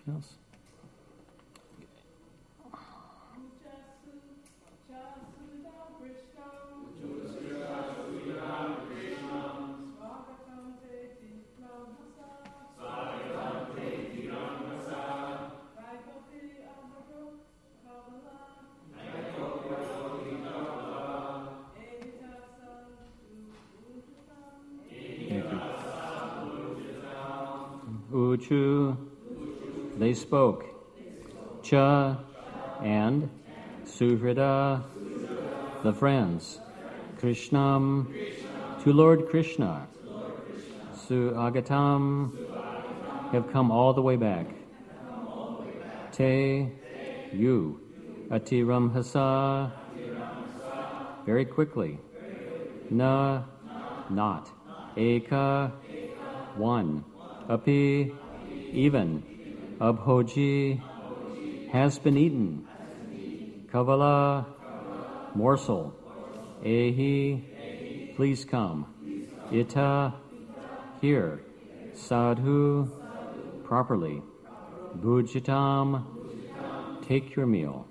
Else? Uchu, they spoke. Cha and Suhrida, the friends. Krishnam, to Lord Krishna. Su Agatam, have come all the way back. Te, you. Atiram Hasa, very quickly. Na, not. Eka, one. Api, even. Abhoji, has been eaten. Kavala, morsel. Ehi, please come. Ita, here. Sadhu, properly. Bhujitam, take your meal.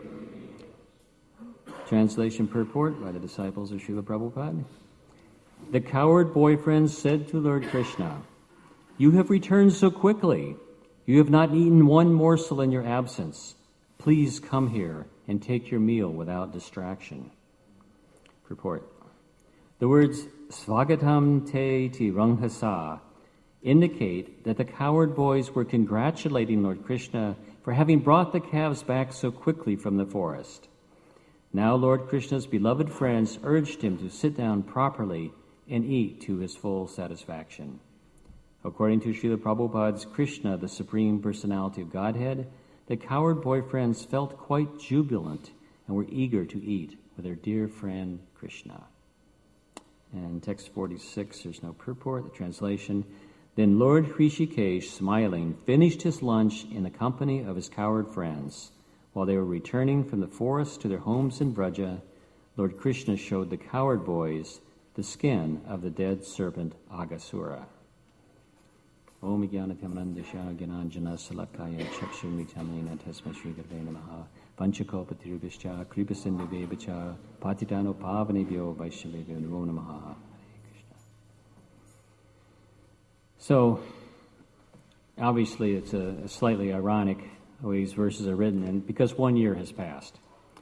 Translation purport by the disciples of Srila Prabhupada. The coward boyfriend said to Lord Krishna, "You have returned so quickly. You have not eaten one morsel in your absence. Please come here and take your meal without distraction." Purport. The words Svagatam te tiranghasa indicate that the coward boys were congratulating Lord Krishna for having brought the calves back so quickly from the forest. Now Lord Krishna's beloved friends urged him to sit down properly and eat to his full satisfaction. According to Srila Prabhupada's Krishna, the Supreme Personality of Godhead, the coward boyfriends felt quite jubilant and were eager to eat with their dear friend Krishna. And text 46, there's no purport, the translation. Then Lord Hrishikesh, smiling, finished his lunch in the company of his coward friends. While they were returning from the forest to their homes in Vraja, Lord Krishna showed the coward boys the skin of the dead serpent Aghasura. Om Jnanatamandasya Gyananjana Salakaya Chakshurmitamena Tasma Shri Gurve Namaha Panchakopatirubhischa Kripasindhuvevacha Patitano Pavanebhyo Vaishnavebhyo Namo Namaha. Hare Krishna. So, obviously it's a slightly ironic way these verses are written, and because 1 year has passed.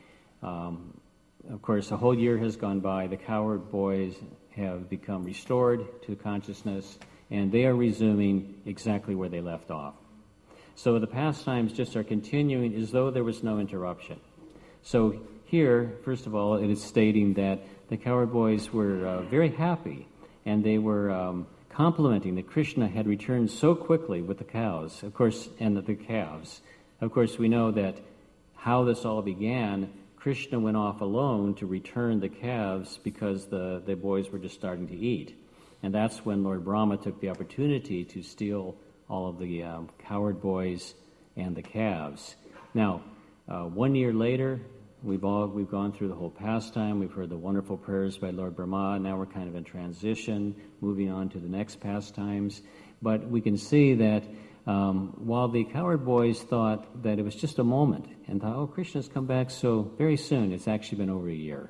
Of course, a whole year has gone by. The coward boys have become restored to consciousness, and they are resuming exactly where they left off. So the pastimes just are continuing as though there was no interruption. So here, first of all, it is stating that the coward boys were very happy, and they were complimenting that Krishna had returned so quickly with the cows, of course, and the calves. Of course, we know that how this all began, Krishna went off alone to return the calves because the boys were just starting to eat. And that's when Lord Brahma took the opportunity to steal all of the coward boys and the calves. Now, 1 year later, we've gone through the whole pastime. We've heard the wonderful prayers by Lord Brahma. Now we're kind of in transition, moving on to the next pastimes. But we can see that while the coward boys thought that it was just a moment and thought, oh, Krishna's come back so very soon, it's actually been over a year.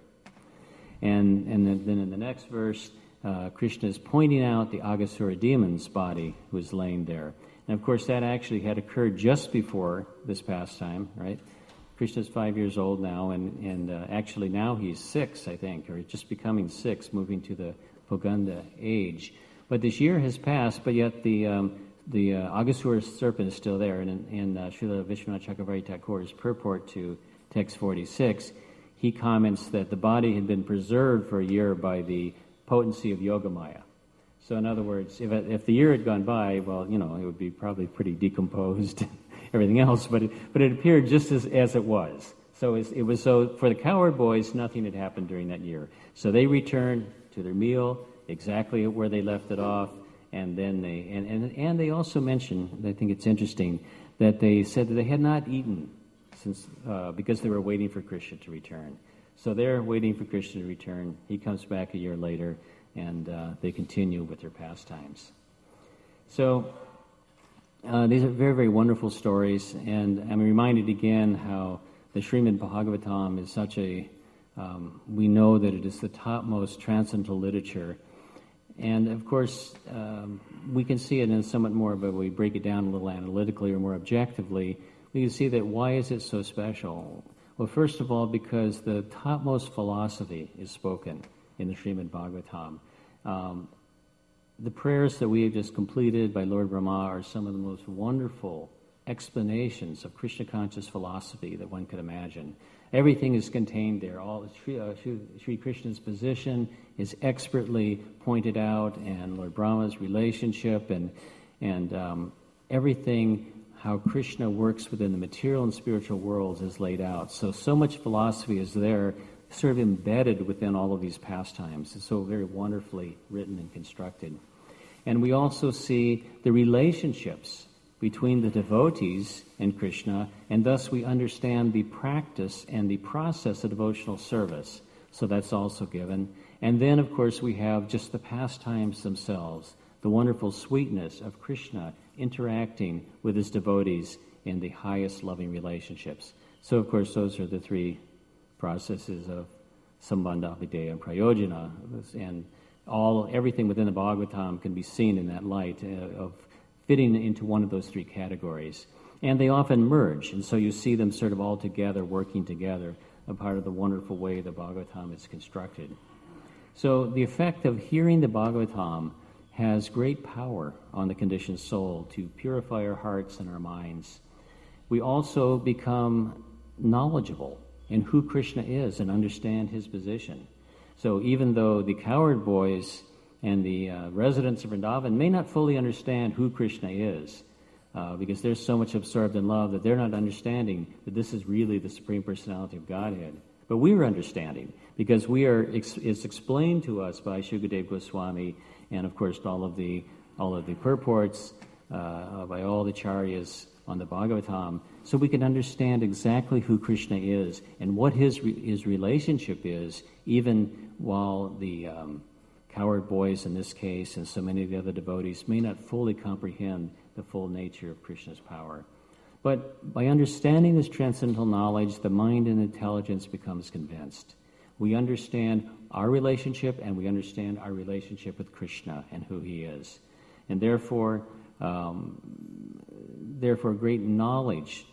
And then in the next verse, Krishna is pointing out the Aghasura demon's body who was laying there. And of course, that actually had occurred just before this pastime, right? Krishna's 5 years old now, and actually now he's 6, I think, or just becoming 6, moving to the Poganda age. But this year has passed, but yet the Aghasura serpent is still there. And in Srila Vishwanath Chakravarti Thakur's purport to text 46, he comments that the body had been preserved for a year by the potency of Yogamaya. So in other words, if the year had gone by, well, it would be probably pretty decomposed, everything else, but it appeared just as it was. So it was so for the coward boys, nothing had happened during that year. So they returned to their meal exactly where they left it off, and then they also mentioned, I think it's interesting, that they said that they had not eaten since because they were waiting for Krishna to return. So they're waiting for Krishna to return. He comes back a year later, and they continue with their pastimes. So These are very, very wonderful stories, and I'm reminded again how the Srimad Bhagavatam is such a, we know that it is the topmost transcendental literature. And of course, we can see it in somewhat more, but we break it down a little analytically or more objectively. We can see that why is it so special? Well, first of all, because the topmost philosophy is spoken in the Srimad Bhagavatam. The prayers that we have just completed by Lord Brahma are some of the most wonderful explanations of Krishna conscious philosophy that one could imagine. Everything is contained there. All Sri Krishna's position is expertly pointed out, and Lord Brahma's relationship, and everything, how Krishna works within the material and spiritual worlds is laid out. So much philosophy is there, sort of embedded within all of these pastimes. It's so very wonderfully written and constructed. And we also see the relationships between the devotees and Krishna, and thus we understand the practice and the process of devotional service. So that's also given. And then, of course, we have just the pastimes themselves, the wonderful sweetness of Krishna interacting with his devotees in the highest loving relationships. So, of course, those are the three processes of Sambandha, Videya, and Prayojana, and everything within the Bhagavatam can be seen in that light of fitting into one of those three categories. And they often merge, and so you see them sort of all together, working together, a part of the wonderful way the Bhagavatam is constructed. So the effect of hearing the Bhagavatam has great power on the conditioned soul to purify our hearts and our minds. We also become knowledgeable in who Krishna is and understand his position. So even though the cowherd boys and the residents of Vrindavan may not fully understand who Krishna is, because they're so much absorbed in love that they're not understanding that this is really the Supreme Personality of Godhead. But we are understanding, because it's explained to us by Shukadeva Goswami, and of course all of the purports by all the Acharyas on the Bhagavatam, so we can understand exactly who Krishna is and what his relationship is, even while the cowherd boys in this case and so many of the other devotees may not fully comprehend the full nature of Krishna's power. But by understanding this transcendental knowledge, the mind and intelligence becomes convinced. We understand our relationship, and we understand our relationship with Krishna and who he is. And therefore great knowledge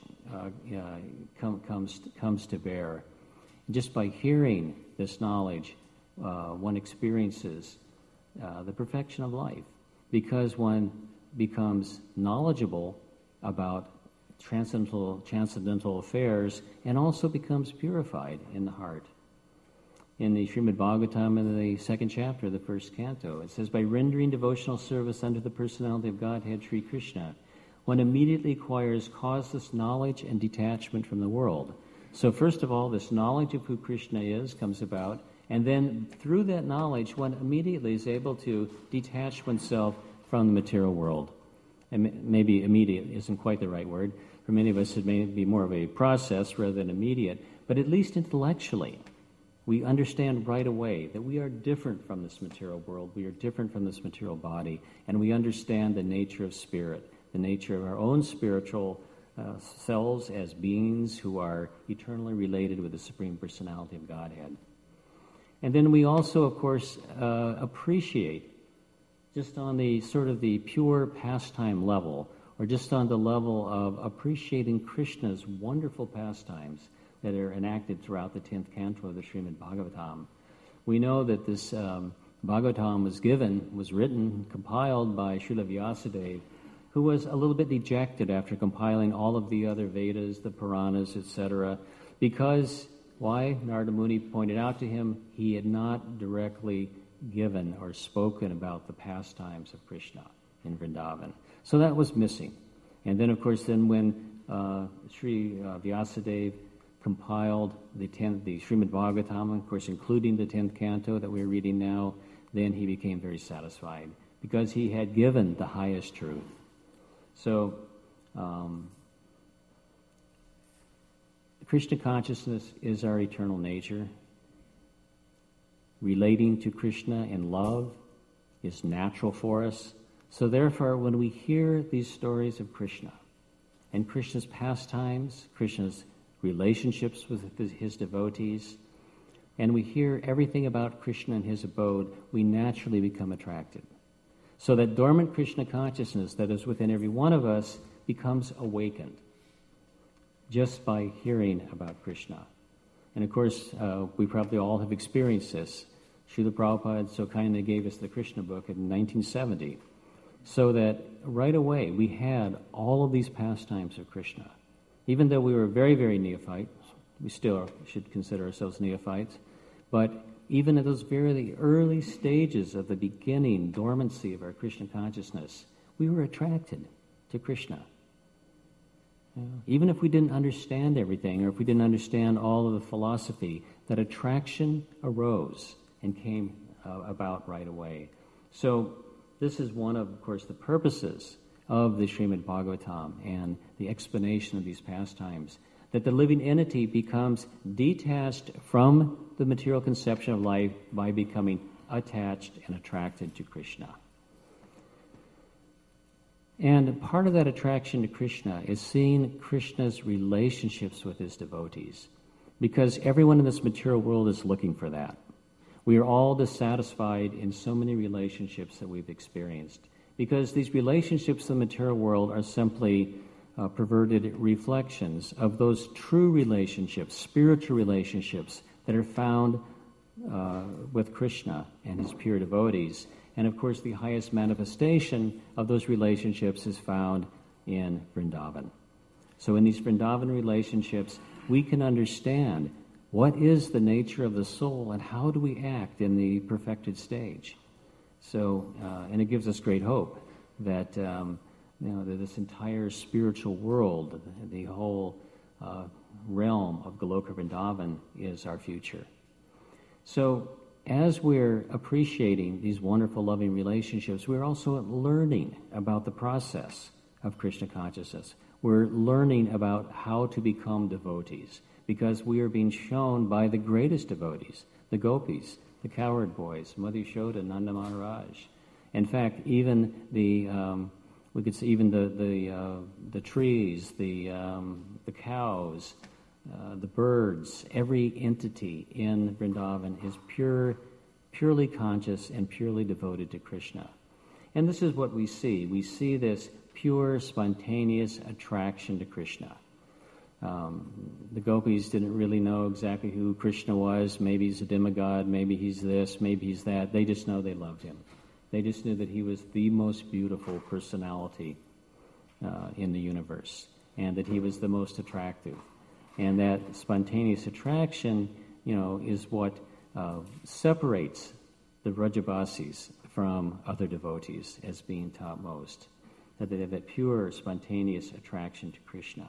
comes to bear. Just by hearing this knowledge, one experiences the perfection of life, because one becomes knowledgeable about transcendental affairs and also becomes purified in the heart. In the Srimad Bhagavatam, in the second chapter, the first canto, it says, by rendering devotional service unto the personality of Godhead, Sri Krishna, one immediately acquires causeless knowledge and detachment from the world. So first of all, this knowledge of who Krishna is comes about, and then through that knowledge, one immediately is able to detach oneself from the material world. And maybe immediate isn't quite the right word. For many of us, it may be more of a process rather than immediate, but at least intellectually, we understand right away that we are different from this material world, we are different from this material body, and we understand the nature of spirit, the nature of our own spiritual selves as beings who are eternally related with the Supreme Personality of Godhead. And then we also, of course, appreciate, just on the sort of the pure pastime level, or just on the level of appreciating Krishna's wonderful pastimes that are enacted throughout the 10th canto of the Srimad Bhagavatam. We know that this Bhagavatam was written, compiled by Srila Vyasadeva, who was a little bit dejected after compiling all of the other Vedas, the Puranas, etc., because, why? Narada Muni pointed out to him, he had not directly given or spoken about the pastimes of Krishna in Vrindavan. So that was missing. And then, of course, when Sri Vyasadeva compiled the Srimad Bhagavatam, of course, including the 10th canto that we're reading now, then he became very satisfied, because he had given the highest truth. So, Krishna consciousness is our eternal nature. Relating to Krishna in love is natural for us. So therefore, when we hear these stories of Krishna and Krishna's pastimes, Krishna's relationships with his devotees, and we hear everything about Krishna and his abode, we naturally become attracted. So that dormant Krishna consciousness that is within every one of us becomes awakened just by hearing about Krishna. And of course, we probably all have experienced this. Srila Prabhupada so kindly gave us the Krishna book in 1970, so that right away we had all of these pastimes of Krishna. Even though we were very, very neophytes, we still should consider ourselves neophytes, but even at those very early stages of the beginning dormancy of our Krishna consciousness, we were attracted to Krishna. Even if we didn't understand everything, or if we didn't understand all of the philosophy, that attraction arose and came about right away. So this is one of course, the purposes of the Srimad Bhagavatam and the explanation of these pastimes, that the living entity becomes detached from the material conception of life by becoming attached and attracted to Krishna. And part of that attraction to Krishna is seeing Krishna's relationships with his devotees, because everyone in this material world is looking for that. We are all dissatisfied in so many relationships that we've experienced, because these relationships in the material world are simply perverted reflections of those true relationships, spiritual relationships that are found with Krishna and his pure devotees. And of course, the highest manifestation of those relationships is found in Vrindavan. So in these Vrindavan relationships, we can understand what is the nature of the soul and how do we act in the perfected stage. So, and it gives us great hope that that this entire spiritual world, the whole realm of Goloka Vrindavan, is our future. So, as we're appreciating these wonderful, loving relationships, we're also learning about the process of Krishna consciousness. We're learning about how to become devotees, because we are being shown by the greatest devotees, the gopis, the cowherd boys, Madhu Yashoda, Nanda Maharaj. In fact, even we could see even the trees, the cows, the birds, every entity in Vrindavan is purely conscious and purely devoted to Krishna. And this is what we see. We see this pure, spontaneous attraction to Krishna. The gopis didn't really know exactly who Krishna was. Maybe he's a demigod, maybe he's this, maybe he's that. They just know they loved him. They just knew that he was the most beautiful personality in the universe, and that he was the most attractive. And that spontaneous attraction, is what separates the Vrajabasis from other devotees as being topmost. That they have that pure, spontaneous attraction to Krishna.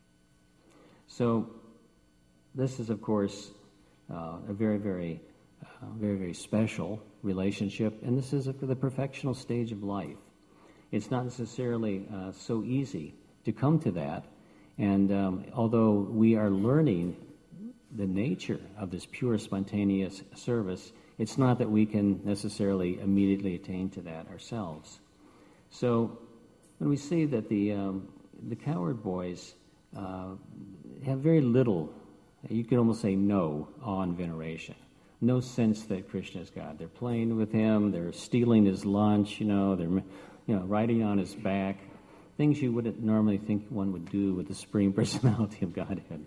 So, this is, of course, a very, very, very, very special relationship, and this is the perfectional stage of life. It's not necessarily so easy to come to that, and although we are learning the nature of this pure, spontaneous service, it's not that we can necessarily immediately attain to that ourselves. So, when we see that the cowherd boys have very little, you could almost say no, awe and veneration. No sense that Krishna is God. They're playing with him, they're stealing his lunch, they're riding on his back. Things you wouldn't normally think one would do with the Supreme Personality of Godhead.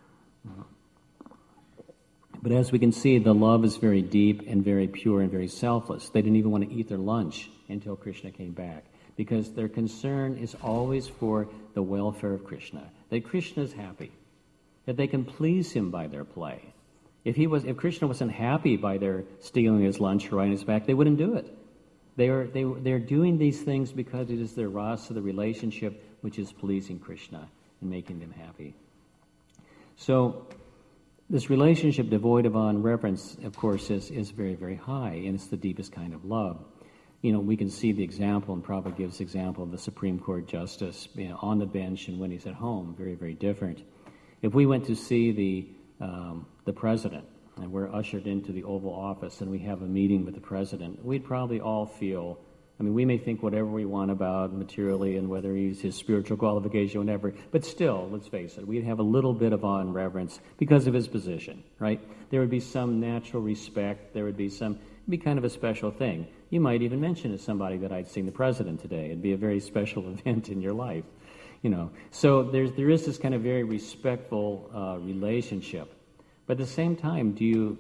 But as we can see, the love is very deep and very pure and very selfless. They didn't even want to eat their lunch until Krishna came back, because their concern is always for the welfare of Krishna, that Krishna is happy, that they can please him by their play. If Krishna wasn't happy by their stealing his lunch or riding his back, they wouldn't do it. They're doing these things because it is their rasa, the relationship, which is pleasing Krishna and making them happy. So this relationship devoid of awe and reverence, of course, is very, very high, and it's the deepest kind of love. We can see the example, and Prabhupada gives the example of the Supreme Court Justice on the bench and when he's at home, very, very different. If we went to see the president, and we're ushered into the Oval Office, and we have a meeting with the president, we'd probably all feel I mean, we may think whatever we want about materially and whether he's his spiritual qualification, whatever, but still, let's face it, we'd have a little bit of awe and reverence because of his position, right? There would be some natural respect. There would be it'd be kind of a special thing. You might even mention to somebody that I'd seen the president today. It'd be a very special event in your life, So there is this kind of very respectful relationship. But at the same time,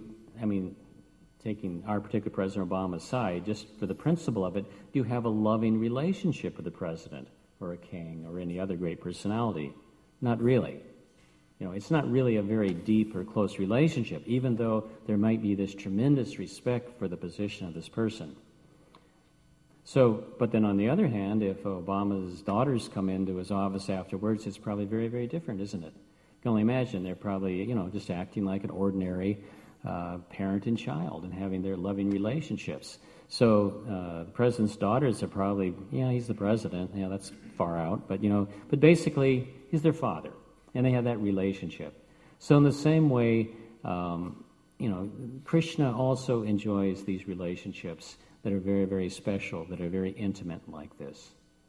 taking our particular President Obama aside, just for the principle of it, do you have a loving relationship with the president or a king or any other great personality? Not really. It's not really a very deep or close relationship, even though there might be this tremendous respect for the position of this person. So, but then on the other hand, if Obama's daughters come into his office afterwards, it's probably very, very different, isn't it? You can only imagine they're probably, just acting like an ordinary parent and child and having their loving relationships. So the president's daughters are probably, he's the president. That's far out. But basically, he's their father, and they have that relationship. So in the same way, Krishna also enjoys these relationships that are very, very special, that are very intimate like this.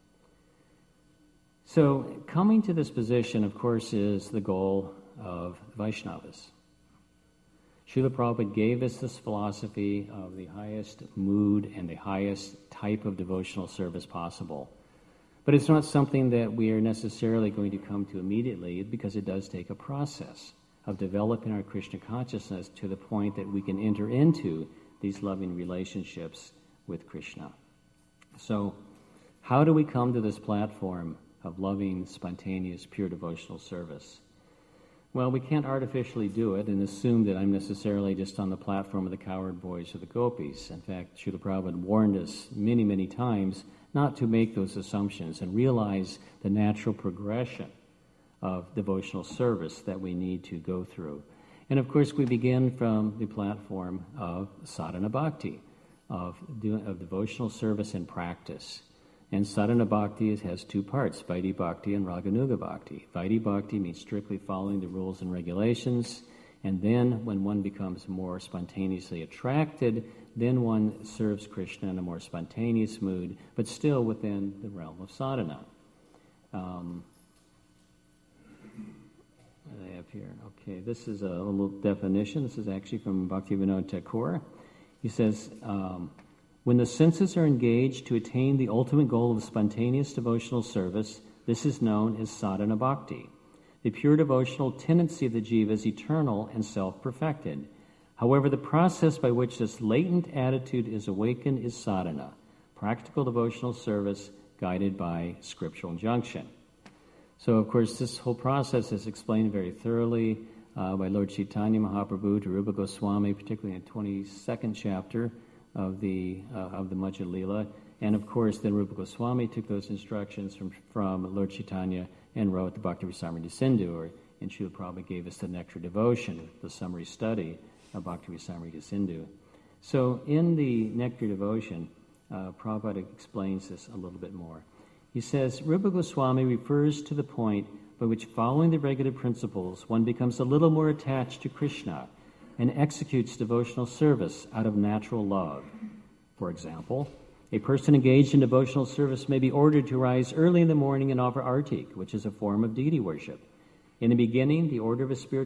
So coming to this position, of course, is the goal of Vaishnavas. Srila Prabhupada gave us this philosophy of the highest mood and the highest type of devotional service possible. But it's not something that we are necessarily going to come to immediately, because it does take a process of developing our Krishna consciousness to the point that we can enter into these loving relationships with Krishna. So how do we come to this platform of loving, spontaneous, pure devotional service? Well, we can't artificially do it and assume that I'm necessarily just on the platform of the cowherd boys or the gopis. In fact, Srila Prabhupada warned us many, many times not to make those assumptions and realize the natural progression of devotional service that we need to go through. And of course, we begin from the platform of sadhana bhakti, of devotional service and practice. And sadhana bhakti has two parts, Vaidhi bhakti and Raganuga bhakti. Vaidhi bhakti means strictly following the rules and regulations, and then when one becomes more spontaneously attracted, then one serves Krishna in a more spontaneous mood, but still within the realm of sadhana. What do I have here? Okay, this is a little definition. This is actually from Bhaktivinoda Thakur. He says, when the senses are engaged to attain the ultimate goal of spontaneous devotional service, this is known as sadhana bhakti. The pure devotional tendency of the jiva is eternal and self-perfected. However, the process by which this latent attitude is awakened is sadhana, practical devotional service guided by scriptural injunction. So, of course, this whole process is explained very thoroughly by Lord Chaitanya Mahaprabhu to Rupa Goswami, particularly in the 22nd chapter of the Madhya Lila. And of course, then Rupa Goswami took those instructions from Lord Chaitanya and wrote the Bhakti Rasamrita Sindhu, and Srila Prabhupada gave us the Nectar Devotion, the summary study of Bhakti Rasamrita Sindhu. So in the Nectar Devotion, Prabhupada explains this a little bit more. He says, Rupa Goswami refers to the point by which, following the regulative principles, one becomes a little more attached to Krishna and executes devotional service out of natural love. For example, a person engaged in devotional service may be ordered to rise early in the morning and offer artik, which is a form of deity worship. In the beginning, by the order of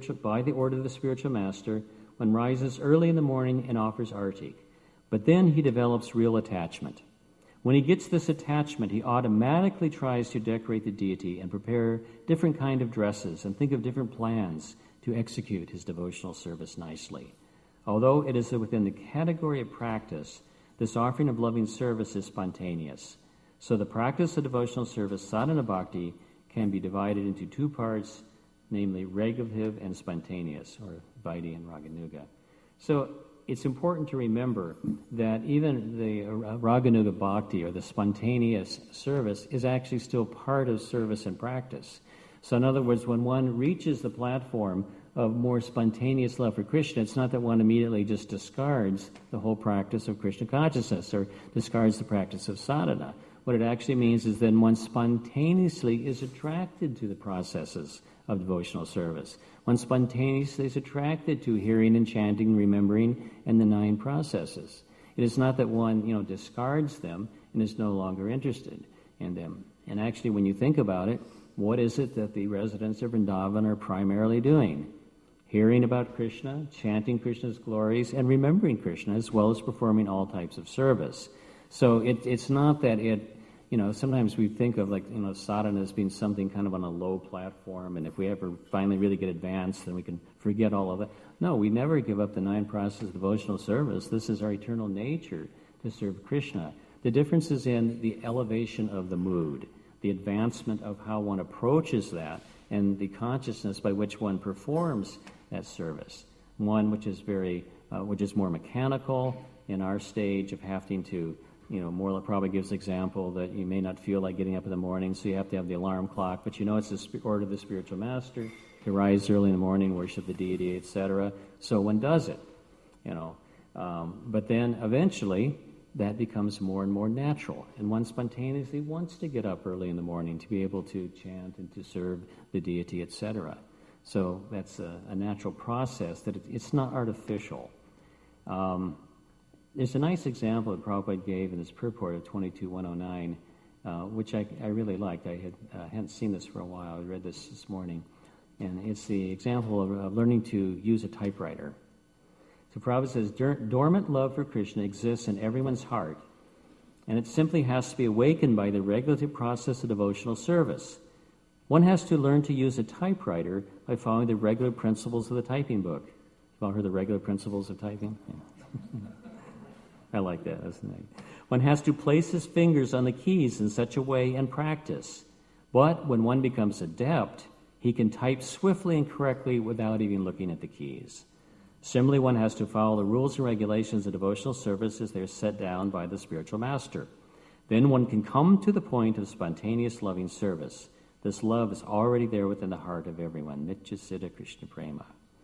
the spiritual master, one rises early in the morning and offers artik. But then he develops real attachment. When he gets this attachment, he automatically tries to decorate the deity and prepare different kind of dresses and think of different plans to execute his devotional service nicely. Although it is within the category of practice, this offering of loving service is spontaneous. So the practice of devotional service, sadhana bhakti, can be divided into two parts, namely regulative and spontaneous, or Vaidhi and Raganuga. So it's important to remember that even the Raganuga bhakti, or the spontaneous service, is actually still part of service and practice. So in other words, when one reaches the platform of more spontaneous love for Krishna, it's not that one immediately just discards the whole practice of Krishna consciousness or discards the practice of sadhana. What it actually means is then one spontaneously is attracted to the processes of devotional service. One spontaneously is attracted to hearing and chanting, remembering, and the 9 processes. It is not that one, discards them. and is no longer interested in them. And actually, when you think about it, what is it that the residents of Vrindavan are primarily doing? Hearing about Krishna, chanting Krishna's glories, and remembering Krishna, as well as performing all types of service. So it's not that sometimes we think of sadhana as being something kind of on a low platform, and if we ever finally really get advanced, then we can forget all of that. No, we never give up the 9 processes of devotional service. This is our eternal nature to serve Krishna. The difference is in the elevation of the mood, the advancement of how one approaches that, and the consciousness by which one performs that service. One which is more mechanical in our stage of having to, Morla probably gives the example that you may not feel like getting up in the morning, so you have to have the alarm clock, but it's the order of the spiritual master to rise early in the morning, worship the deity, etc. So one does it, But then eventually that becomes more and more natural, and one spontaneously wants to get up early in the morning to be able to chant and to serve the deity, etc. So that's a natural process, that it's not artificial. There's a nice example that Prabhupada gave in his purport of 22.109, which I really liked. I hadn't seen this for a while. I read this morning. And it's the example of learning to use a typewriter. So Prabhupada says, dormant love for Krishna exists in everyone's heart, and it simply has to be awakened by the regulative process of devotional service. One has to learn to use a typewriter by following the regular principles of the typing book. You've all heard the regular principles of typing? Yeah. I like that, isn't it? One has to place his fingers on the keys in such a way and practice. But when one becomes adept, he can type swiftly and correctly without even looking at the keys. Similarly, one has to follow the rules and regulations of devotional service as they're set down by the spiritual master. Then one can come to the point of spontaneous loving service. This love is already there within the heart of everyone. Nitya Siddha Krishna Prema.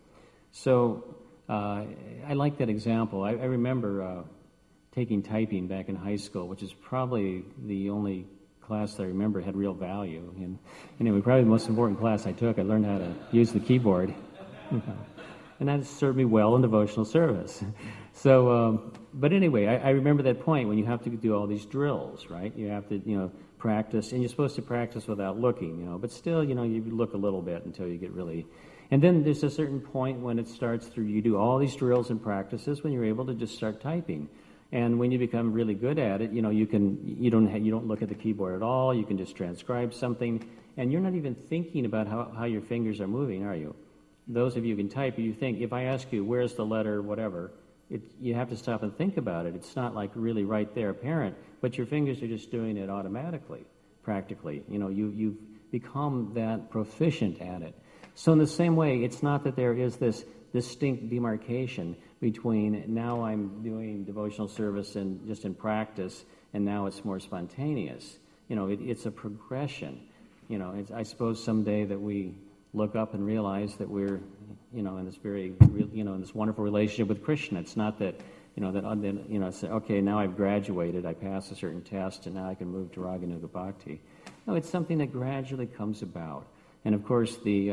So I like that example. I remember taking typing back in high school, which is probably the only class that I remember had real value. And anyway, probably the most important class I took. I learned how to use the keyboard. And that served me well in devotional service. So, but anyway, I remember that point when you have to do all these drills, right? You have to, practice, and you're supposed to practice without looking, but still, you look a little bit until you get really... And then there's a certain point when it starts through, you do all these drills and practices when you're able to just start typing. And when you become really good at it, you don't look at the keyboard at all, you can just transcribe something, and you're not even thinking about how your fingers are moving, are you? Those of you who can type, you think, if I ask you, where's the letter, whatever, you have to stop and think about it. It's not like really right there apparent, but your fingers are just doing it automatically, practically. You've become that proficient at it. So in the same way, it's not that there is this distinct demarcation between now I'm doing devotional service and just in practice, and now it's more spontaneous. It's a progression. I suppose someday that we look up and realize that we're, in this in this wonderful relationship with Krishna. It's not that, say, okay, now I've graduated, I passed a certain test, and now I can move to Raganuga Bhakti. No, it's something that gradually comes about. And of course, we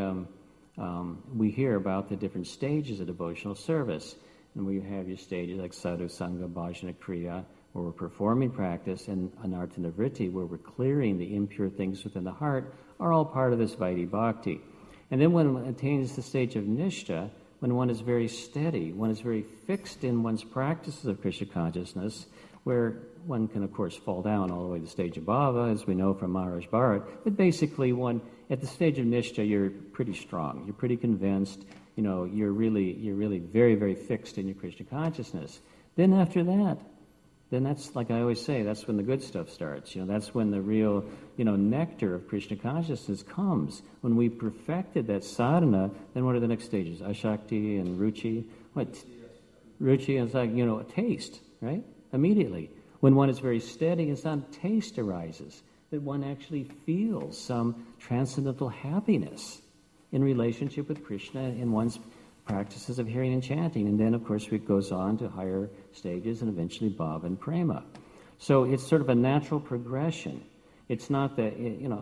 hear about the different stages of devotional service, and we have your stages like Sadhu Sangha, Bhajana Kriya, where we're performing practice, and Anartha Nivritti, where we're clearing the impure things within the heart, are all part of this Vaidhi Bhakti. And then when one attains the stage of Nishtha, when one is very steady, one is very fixed in one's practices of Krishna consciousness, where one can, of course, fall down all the way to the stage of Bhava, as we know from Maharaj Bharat, but basically at the stage of Nishtha, you're pretty strong, you're pretty convinced, you're really very, very fixed in your Krishna consciousness. Then after that, then that's, like I always say, that's when the good stuff starts. That's when the real, nectar of Krishna consciousness comes. When we perfected that sadhana, then what are the next stages? Ashakti and Ruchi. What? Ruchi is like, a taste, right? Immediately. When one is very steady, it's not taste arises, that one actually feels some transcendental happiness in relationship with Krishna in one's practices of hearing and chanting, and then of course it goes on to higher stages and eventually bhava and prema. So it's sort of a natural progression. It's not that,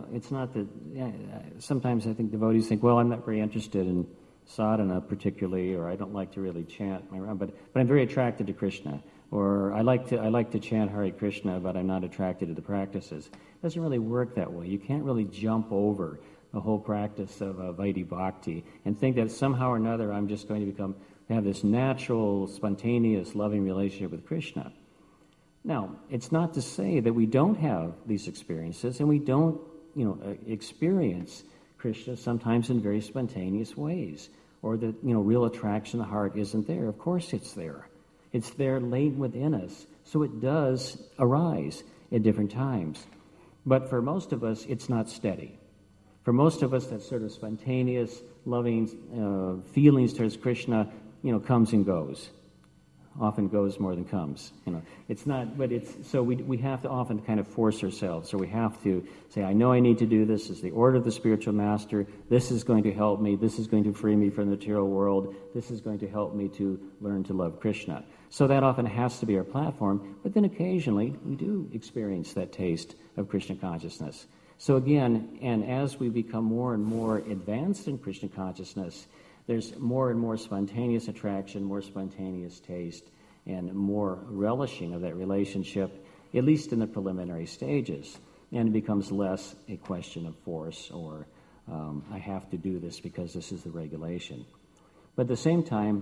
sometimes I think devotees think, well, I'm not very interested in sadhana particularly, or I don't like to really chant my round, but I'm very attracted to Krishna. Or I like to chant Hare Krishna, but I'm not attracted to the practices. It doesn't really work that way. You can't really jump over the whole practice of Vaidhi Bhakti and think that somehow or another I'm just going to have this natural, spontaneous, loving relationship with Krishna. Now, it's not to say that we don't have these experiences and we don't, experience Krishna sometimes in very spontaneous ways, or that, real attraction of the heart isn't there. Of course it's there. It's there latent within us, so it does arise at different times. But for most of us, it's not steady. For most of us, that sort of spontaneous, loving feelings towards Krishna, comes and goes. Often goes more than comes. It's not, but it's, so we have to often kind of force ourselves. So we have to say, I know I need to do this. This is the order of the spiritual master. This is going to help me. This is going to free me from the material world. This is going to help me to learn to love Krishna. So that often has to be our platform. But then occasionally we do experience that taste of Krishna consciousness. So again, and as we become more and more advanced in Krishna consciousness, there's more and more spontaneous attraction, more spontaneous taste, and more relishing of that relationship, at least in the preliminary stages. And it becomes less a question of force or I have to do this because this is the regulation. But at the same time,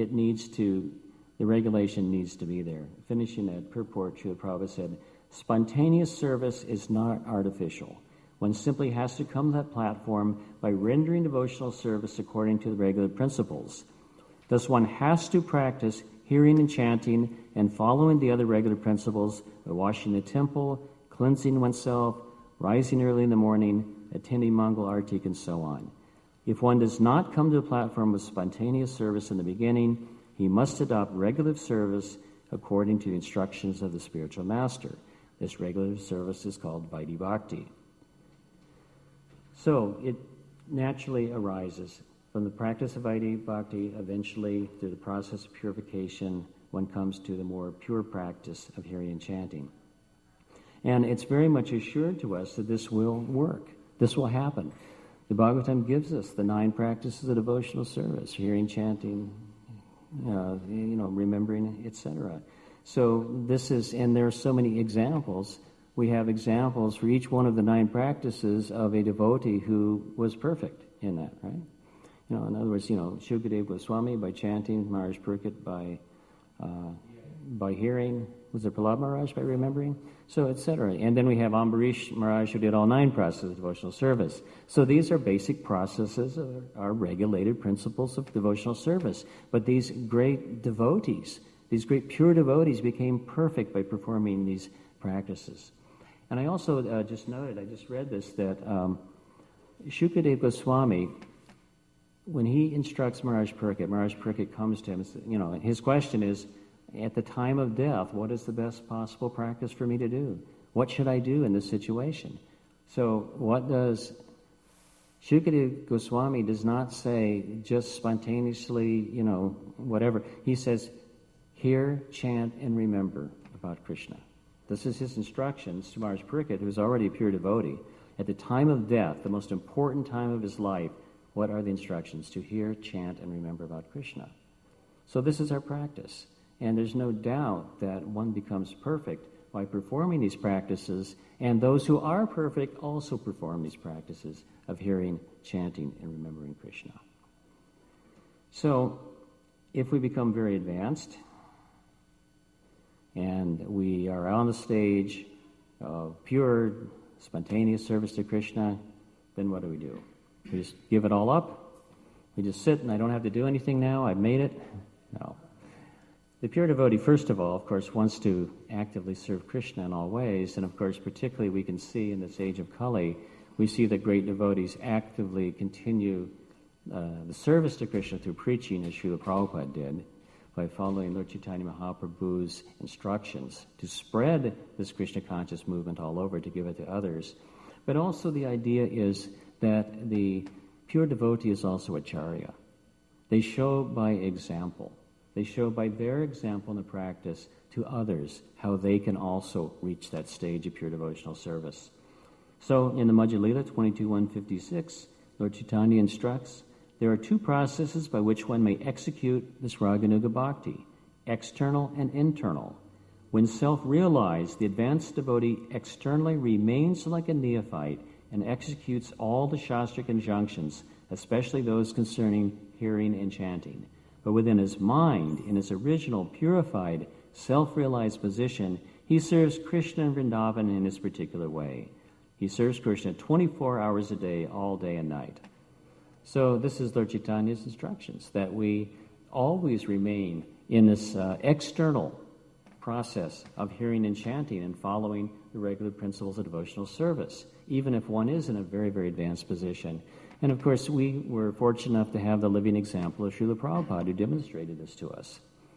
the regulation needs to be there. Finishing that purport, Srila Prabhupada said, spontaneous service is not artificial. One simply has to come to that platform by rendering devotional service according to the regular principles. Thus one has to practice hearing and chanting and following the other regular principles by washing the temple, cleansing oneself, rising early in the morning, attending Mangal Artik, and so on. If one does not come to the platform with spontaneous service in the beginning, he must adopt regular service according to the instructions of the spiritual master. This regular service is called Vaidhi Bhakti. So it naturally arises from the practice of Vaidhi Bhakti. Eventually, through the process of purification, one comes to the more pure practice of hearing and chanting. And it's very much assured to us that this will work. This will happen. The Bhagavatam gives us the 9 practices of devotional service: hearing, chanting, remembering, etc. So this is, and there are so many examples. We have examples for each one of the 9 practices of a devotee who was perfect in that, right? In other words, Shukadeva Goswami by chanting, Maharaj Purkit by hearing, was it Prahlad Maharaj by remembering? So, etc. And then we have Ambarish Maharaj who did all 9 processes of devotional service. So these are basic processes, are regulated principles of devotional service. But these great devotees, these great pure devotees became perfect by performing these practices. And I also just read this, that Shukadeva Goswami, when he instructs Maharaj Purkit comes to him, and his question is, at the time of death, what is the best possible practice for me to do? What should I do in this situation? So what does Shukadeva Goswami does not say just spontaneously, whatever. He says, hear, chant, and remember about Krishna. This is his instructions to Maharaj Purkit, who is already a pure devotee. At the time of death, the most important time of his life, what are the instructions? To hear, chant, and remember about Krishna. So this is our practice. And there's no doubt that one becomes perfect by performing these practices, and those who are perfect also perform these practices of hearing, chanting, and remembering Krishna. So if we become very advanced, and we are on the stage of pure, spontaneous service to Krishna, then what do? We just give it all up? We just sit and I don't have to do anything now? I've made it? No. The pure devotee, first of all, of course, wants to actively serve Krishna in all ways, and of course, particularly we can see in this age of Kali, we see that great devotees actively continue the service to Krishna through preaching, as Srila Prabhupada did, by following Lord Chaitanya Mahaprabhu's instructions to spread this Krishna conscious movement all over, to give it to others. But also the idea is that the pure devotee is also acharya. They show by example. They show by their example in the practice to others how they can also reach that stage of pure devotional service. So in the Madhya Lila 22.156, Lord Chaitanya instructs, there are 2 processes by which one may execute this Raganuga Bhakti: external and internal. When self-realized, the advanced devotee externally remains like a neophyte and executes all the Shastric injunctions, especially those concerning hearing and chanting. But within his mind, in his original purified, self-realized position, he serves Krishna and Vrindavan in his particular way. He serves Krishna 24 hours a day, all day and night. So this is Lord Chaitanya's instructions, that we always remain in this external process of hearing and chanting and following the regular principles of devotional service, even if one is in a very, very advanced position. And of course, we were fortunate enough to have the living example of Srila Prabhupada, who demonstrated this to us.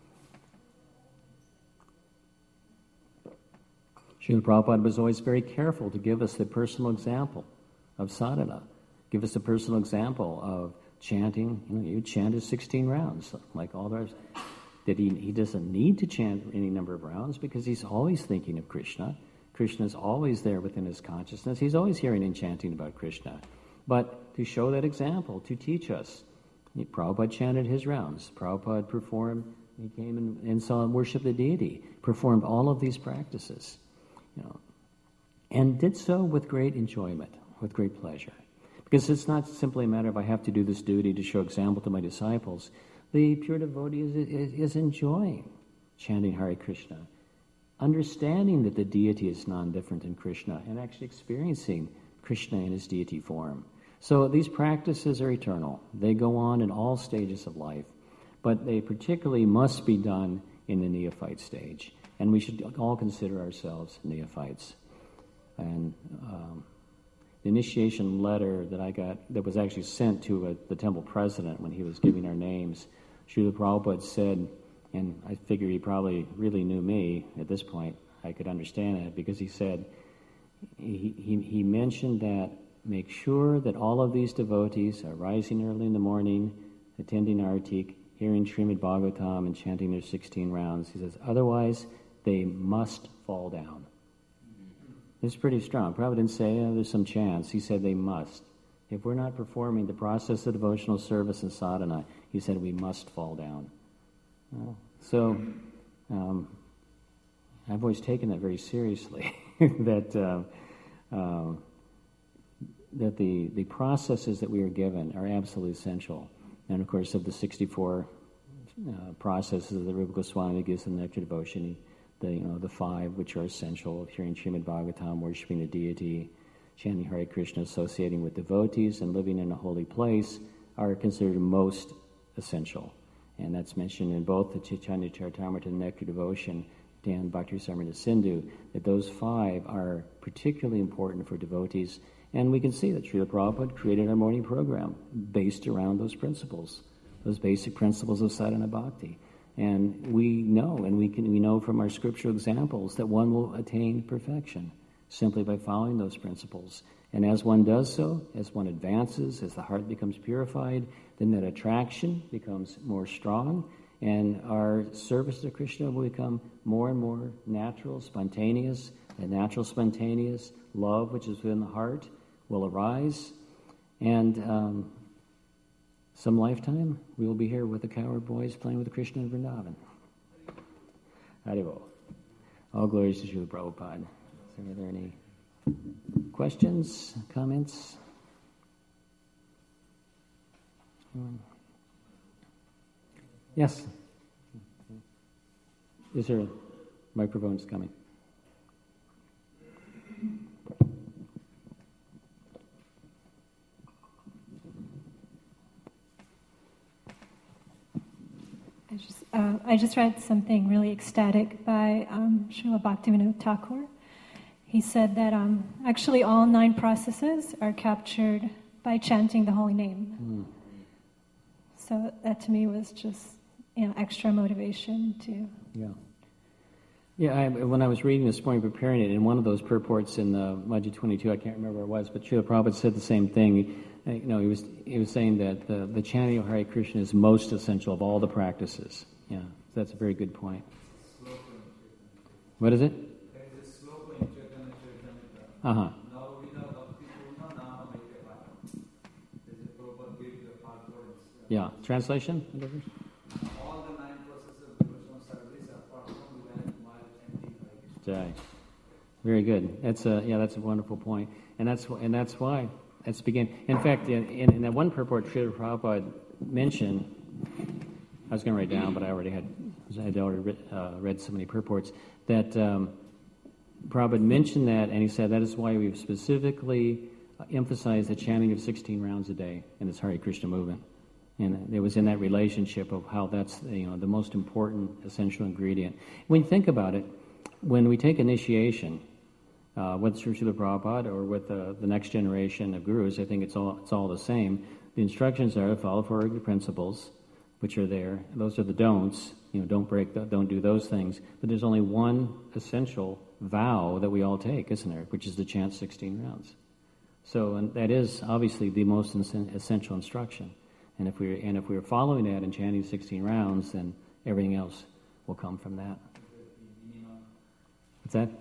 Srila Prabhupada was always very careful to give us the personal example of sadhana, give us a personal example of chanting. You chanted 16 rounds, like all the rest. That he doesn't need to chant any number of rounds because he's always thinking of Krishna. Krishna is always there within his consciousness. He's always hearing and chanting about Krishna. But to show that example, to teach us, Prabhupada chanted his rounds. Prabhupada performed, he came and saw and worshiped the deity, performed all of these practices, and did so with great enjoyment, with great pleasure. Because it's not simply a matter of I have to do this duty to show example to my disciples. The pure devotee is enjoying chanting Hare Krishna, understanding that the deity is non-different than Krishna, and actually experiencing Krishna in his deity form. So these practices are eternal. They go on in all stages of life, but they particularly must be done in the neophyte stage. And we should all consider ourselves neophytes. And the initiation letter that I got, that was actually sent to the temple president when he was giving our names, Srila Prabhupada said, and I figure he probably really knew me at this point, I could understand it, because he said, he mentioned that make sure that all of these devotees are rising early in the morning, attending Artik, hearing Srimad Bhagavatam, and chanting their 16 rounds. He says, otherwise, they must fall down. It's pretty strong. Prabhupada didn't say, there's some chance. He said they must. If we're not performing the process of devotional service and sadhana, he said we must fall down. So I've always taken that very seriously, that the processes that we are given are absolutely essential. And of course, of the 64 processes that Rupa Goswami gives in the Nectar Devotion, the 5 which are essential of hearing Srimad Bhagavatam, worshiping the deity, chanting Hare Krishna, associating with devotees, and living in a holy place are considered most essential. And that's mentioned in both the Chaitanya Charitamrita and Nectar Devotion and Bhakti-Rasamrita Sindhu, that those 5 are particularly important for devotees. And we can see that Srila Prabhupada created our morning program based around those principles, those basic principles of sadhana bhakti. And we know, and we know from our scriptural examples, that one will attain perfection simply by following those principles. And as one does so, as one advances, as the heart becomes purified, then that attraction becomes more strong, and our service to Krishna will become more and more natural, spontaneous. And natural, spontaneous love, which is within the heart, will arise. And some lifetime, we will be here with the Cowherd Boys playing with Krishna in Vrindavan. Haribo. All glories to Srila Prabhupada. So are there any questions, comments? Yes? Is there a microphone coming? I just read something really ecstatic by Srila Bhaktivinoda Thakur. He said that actually all 9 processes are captured by chanting the holy name. So that to me was just extra motivation to... Yeah, when I was reading this morning, preparing it, in one of those purports in the Majjhima 22, I can't remember where it was, but Srila Prabhupada said the same thing. He was saying that the chanting of Hare Krishna is most essential of all the practices. Yeah, that's a very good point. What is it? Uh-huh. Yeah, translation? All the 9 processes of devotional service Very good. That's a wonderful point, and that's why that's begin. In fact, in that one purport, Srila Prabhupada mentioned. I was going to write down, but I had already read so many purports that Prabhupada mentioned that, and he said that is why we've specifically emphasized the chanting of 16 rounds a day in this Hare Krishna movement. And it was in that relationship of how that's the most important essential ingredient. When you think about it, when we take initiation, whether through Srila Prabhupada or with the next generation of gurus, I think it's all the same. The instructions are to follow four principles, which are there. Those are the don'ts. Don't do those things. But there's only one essential vow that we all take, isn't there? Which is to chant 16 rounds. So, and that is obviously the most essential instruction. And if we're following that and chanting 16 rounds, then everything else will come from that. What's that?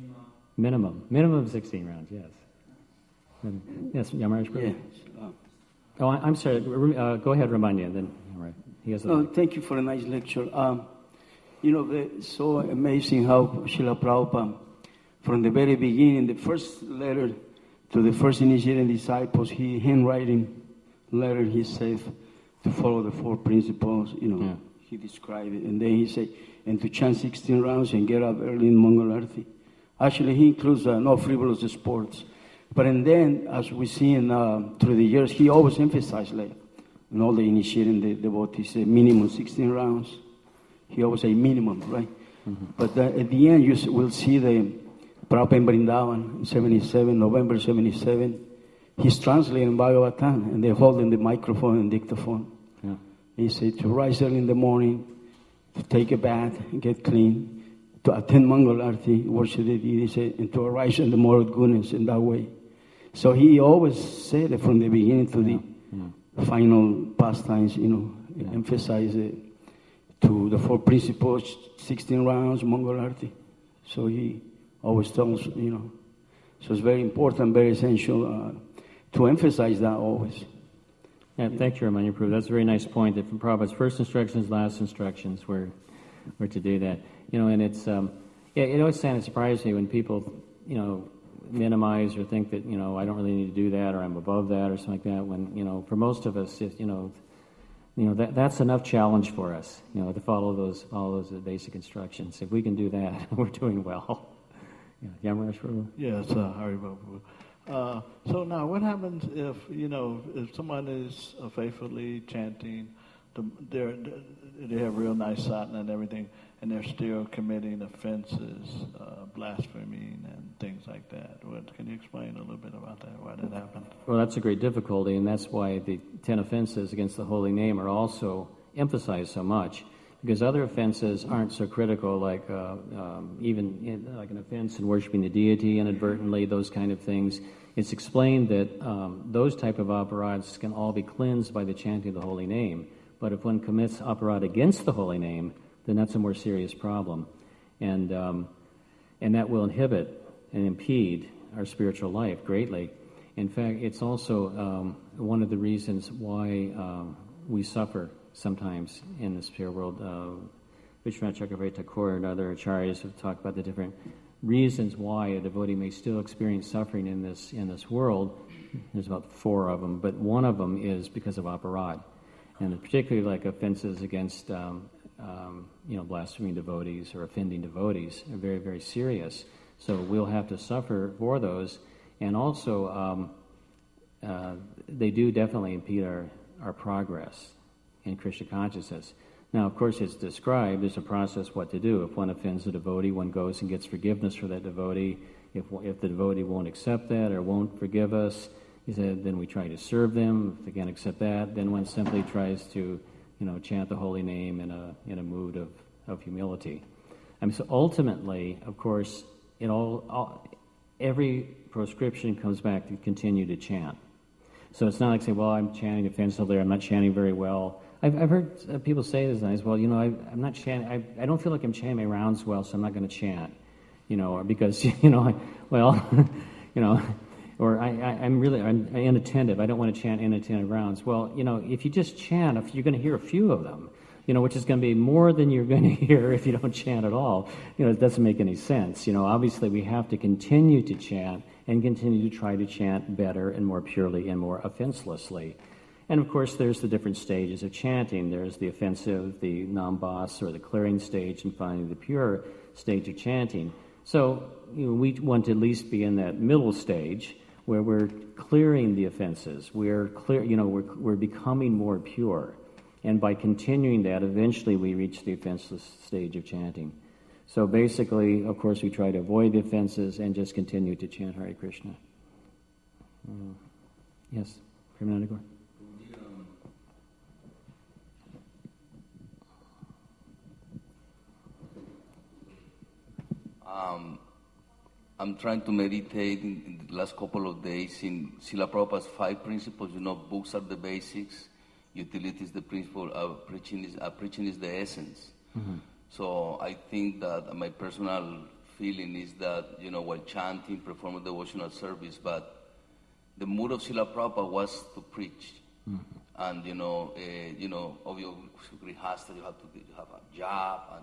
Minimum 16 rounds. Yes. Yes, Yamaraj. Yes. Oh, I'm sorry. Go ahead, Ramanya. Then, right. He has. Thank you for a nice lecture. It's so amazing how Srila Prabhupada, from the very beginning, the first letter to the first initiating disciples, he handwriting letter, he said to follow the four principles. Yeah. He described it, and then he said, and to chant 16 rounds and get up early in Mangal Arati. Actually, he includes no frivolous sports. But and then, as we see through the years, he always emphasized, like, in all the initiating the devotees, minimum 16 rounds. He always say minimum, right? Mm-hmm. But at the end, you will see the Prabhupada in Vrindavan in 77, November 77. He's translating Bhagavatam, and they're holding the microphone and dictaphone. Yeah. He said to rise early in the morning, to take a bath and get clean, to attend Mangal Arati, worship the deity, he said, and to arise in the moral goodness in that way. So he always said it from the beginning to the final pastimes, emphasize it to the four principles, 16 rounds, Mangal Arati. So he always tells, so it's very important, very essential to emphasize that always. Yeah, thank you, Ramanya Prabhu. That's a very nice point. That from Prabhupada's first instructions, last instructions were to do that. And it's it always kind of surprises me when people minimize or think that I don't really need to do that or I'm above that or something like that. When for most of us, that's enough challenge for us. To follow those basic instructions. If we can do that, we're doing well. Yamaraj Prabhu. Yes, Haribo Prabhu. So now, what happens if someone is faithfully chanting, they have real nice sadhana and everything, and they're still committing offenses, blaspheming and things like that? Can you explain a little bit about that, why that happened? Well, that's a great difficulty, and that's why the 10 offenses against the holy name are also emphasized so much, because other offenses aren't so critical, like like an offense in worshiping the deity inadvertently, those kind of things. It's explained that those type of aparadhs can all be cleansed by the chanting of the holy name. But if one commits aparadh against the holy name, then that's a more serious problem. And that will inhibit and impede our spiritual life greatly. In fact, it's also one of the reasons why we suffer sometimes in the spiritual world. Vishwanath Chakravarti Thakur and other acharyas have talked about the different reasons why a devotee may still experience suffering in this world. There's about 4 of them, but one of them is because of aparadh. And particularly like offenses against blaspheming devotees or offending devotees are very, very serious. So we'll have to suffer for those. And also, they do definitely impede our progress in Krishna consciousness. Now, of course, it's described, there's a process what to do. If one offends a devotee, one goes and gets forgiveness for that devotee. If the devotee won't accept that or won't forgive us, he said, then we try to serve them. If they can't accept that, then one simply tries to, chant the holy name in a mood of humility. So ultimately, of course, every proscription comes back to continue to chant. So it's not like saying, well, I'm chanting offensively, I'm not chanting very well. I've heard people say this, and I say, well, I'm not chanting. I don't feel like I'm chanting my rounds well, so I'm not going to chant. Or because or I'm inattentive. I don't want to chant inattentive rounds. Well, if you just chant, you're going to hear a few of them. which is going to be more than you're going to hear if you don't chant at all. It doesn't make any sense. Obviously we have to continue to chant and continue to try to chant better and more purely and more offenselessly. And of course, there's the different stages of chanting. There's the offensive, the non-boss, or the clearing stage, and finally the pure stage of chanting. So we want to at least be in that middle stage where we're clearing the offenses. We're becoming more pure. And by continuing that, eventually we reach the offenseless stage of chanting. So basically, of course, we try to avoid the offenses and just continue to chant Hare Krishna. Yes, Premanandagor. I'm trying to meditate in the last couple of days in Srila Prabhupada's 5 principles. Books are the basics, utility is the principle, preaching is the essence. Mm-hmm. So I think that my personal feeling is that, while chanting, performing devotional service, but the mood of Srila Prabhupada was to preach. Mm-hmm. And, obviously, grihastha, you have a job, and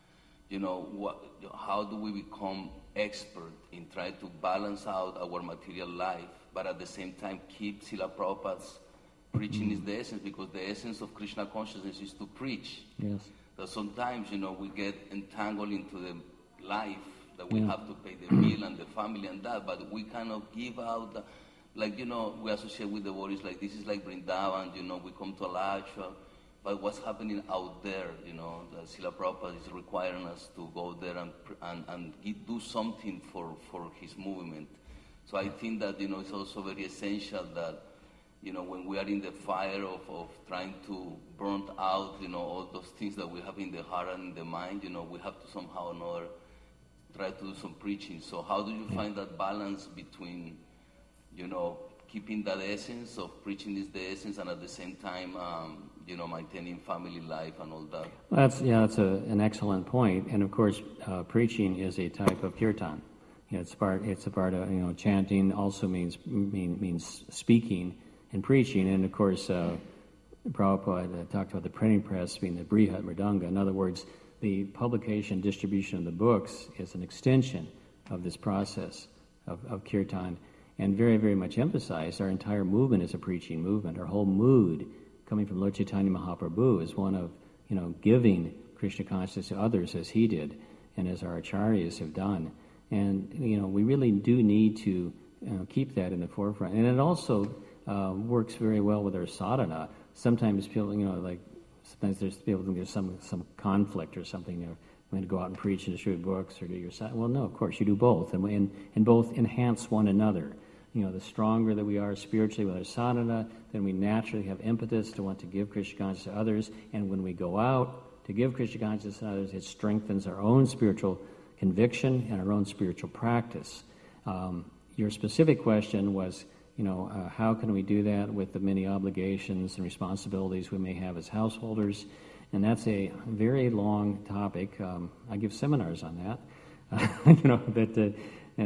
how do we become expert in trying to balance out our material life, but at the same time keep Srila Prabhupada's preaching is the essence, because the essence of Krishna consciousness is to preach. Yes. That sometimes, we get entangled into the life that we have to pay the bill and the family and that, but we kind of give out, we associate with devotees like this is like Vrindavan, we come to Alachua. But what's happening out there, that Srila Prabhupada is requiring us to go there and do something for his movement. So I think that, it's also very essential that, when we are in the fire of trying to burn out, all those things that we have in the heart and in the mind, we have to somehow or another try to do some preaching. So how do you find that balance between, keeping that essence of preaching is the essence, and at the same time, maintaining family life and all that? That's an excellent point. And of course, preaching is a type of kirtan. It's a part of chanting. Also means speaking and preaching. And of course, Prabhupada talked about the printing press being the Brihat Mridanga. In other words, the publication, distribution of the books is an extension of this process of kirtan, and very, very much emphasized. Our entire movement is a preaching movement. Our whole mood, coming from Lord Chaitanya Mahaprabhu, is one of giving Krishna consciousness to others as he did, and as our acharyas have done. And we really do need to keep that in the forefront. And it also works very well with our sadhana. Sometimes people, sometimes there's people think there's some conflict or something. I'm going to go out and preach and distribute books or do your sadhana. Well, no, of course you do both, and both enhance one another. The stronger that we are spiritually with our sadhana, then we naturally have impetus to want to give Krishna consciousness to others. And when we go out to give Krishna consciousness to others, it strengthens our own spiritual conviction and our own spiritual practice. Your specific question was, how can we do that with the many obligations and responsibilities we may have as householders? And that's a very long topic. I give seminars on that.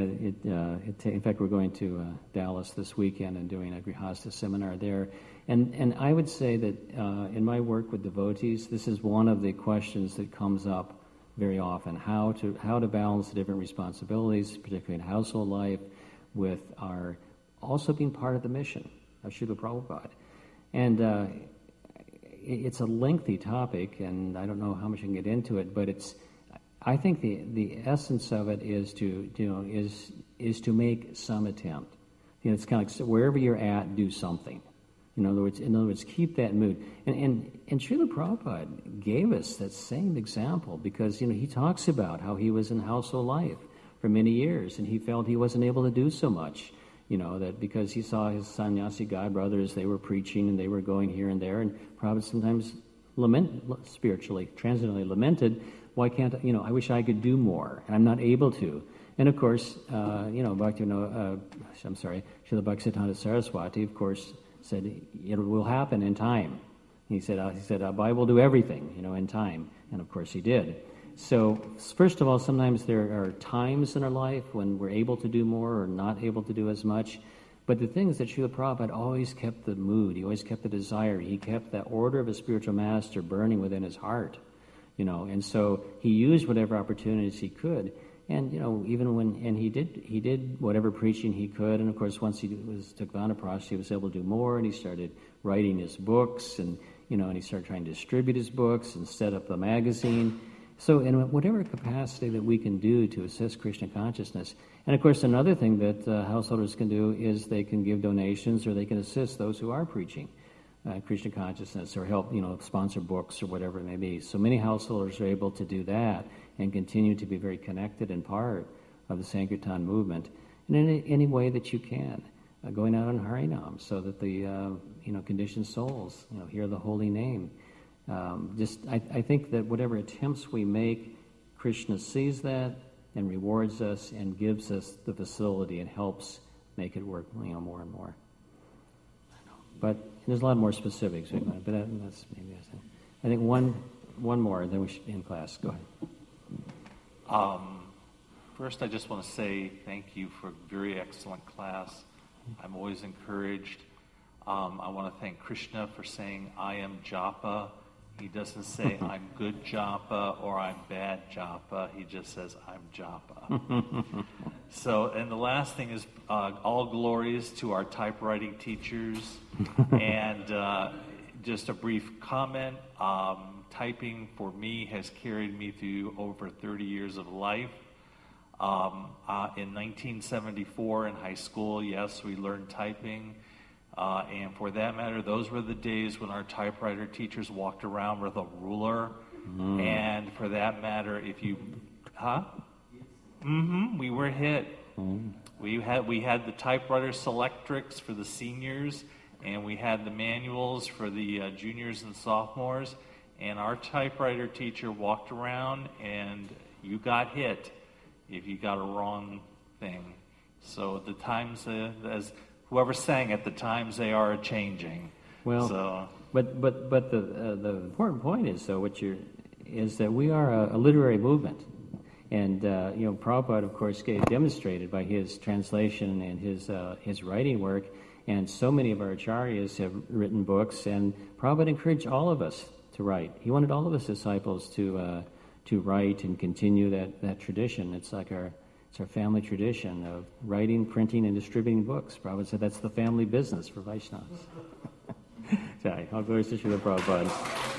In fact, we're going to Dallas this weekend and doing a Grihastha seminar there. And I would say that in my work with devotees, this is one of the questions that comes up very often: how to balance the different responsibilities, particularly in household life, with our also being part of the mission of Srila Prabhupada. And it's a lengthy topic, and I don't know how much I can get into it, but I think the essence of it is to make some attempt. It's kind of like wherever you're at, do something. In other words, keep that mood. And Srila Prabhupada gave us that same example, because he talks about how he was in household life for many years, and he felt he wasn't able to do so much. That because he saw his sannyasi god brothers, they were preaching and they were going here and there, and Prabhupada sometimes spiritually, transcendently lamented, why can't I wish I could do more, and I'm not able to. And of course, Srila Bhaktisiddhanta Saraswati, of course, said it will happen in time. He said, Abhay will do everything, in time, and of course he did. So first of all, sometimes there are times in our life when we're able to do more or not able to do as much, But the thing is that Srila Prabhupada always kept the mood, he always kept the desire, he kept that order of a spiritual master burning within his heart, and so he used whatever opportunities he could. And, even when he did whatever preaching he could, and of course once he took Vanaprastha, he was able to do more, and he started writing his books, and he started trying to distribute his books and set up the magazine. So in whatever capacity that we can do to assist Krishna consciousness. And of course another thing that householders can do is they can give donations, or they can assist those who are preaching Krishna consciousness, or help, sponsor books or whatever it may be. So many householders are able to do that and continue to be very connected and part of the Sankirtan movement in any way that you can. Going out on Harinam so that the conditioned souls hear the holy name. I think that whatever attempts we make, Krishna sees that and rewards us and gives us the facility and helps make it work more and more. But there's a lot more specifics, but that's maybe I think one more, and then we should end class. Go ahead. First, I just want to say thank you for a very excellent class. I'm always encouraged. I want to thank Krishna for saying, I am japa. He doesn't say, I'm good japa or I'm bad japa. He just says, I'm japa. So, and the last thing is, all glories to our typewriting teachers. And just a brief comment. Typing for me has carried me through over 30 years of life. In 1974 in high school, yes, we learned typing. And for that matter, those were the days when our typewriter teachers walked around with a ruler. And for that matter, if you... we were hit. We had the typewriter Selectrics for the seniors, and we had the manuals for the juniors and sophomores. And our typewriter teacher walked around, and you got hit if you got a wrong thing. So the times, as whoever sang at the times, they are changing. Well, so. but the important point is is that we are a literary movement, and Prabhupada, of course, demonstrated by his translation and his writing work, and so many of our acharyas have written books, and Prabhupada encouraged all of us to write. He wanted all of his disciples to write and continue that tradition. It's like our family tradition of writing, printing, and distributing books. Prabhupada said that's the family business for Vaishnavas. Sorry, all glories to Srila Prabhupada.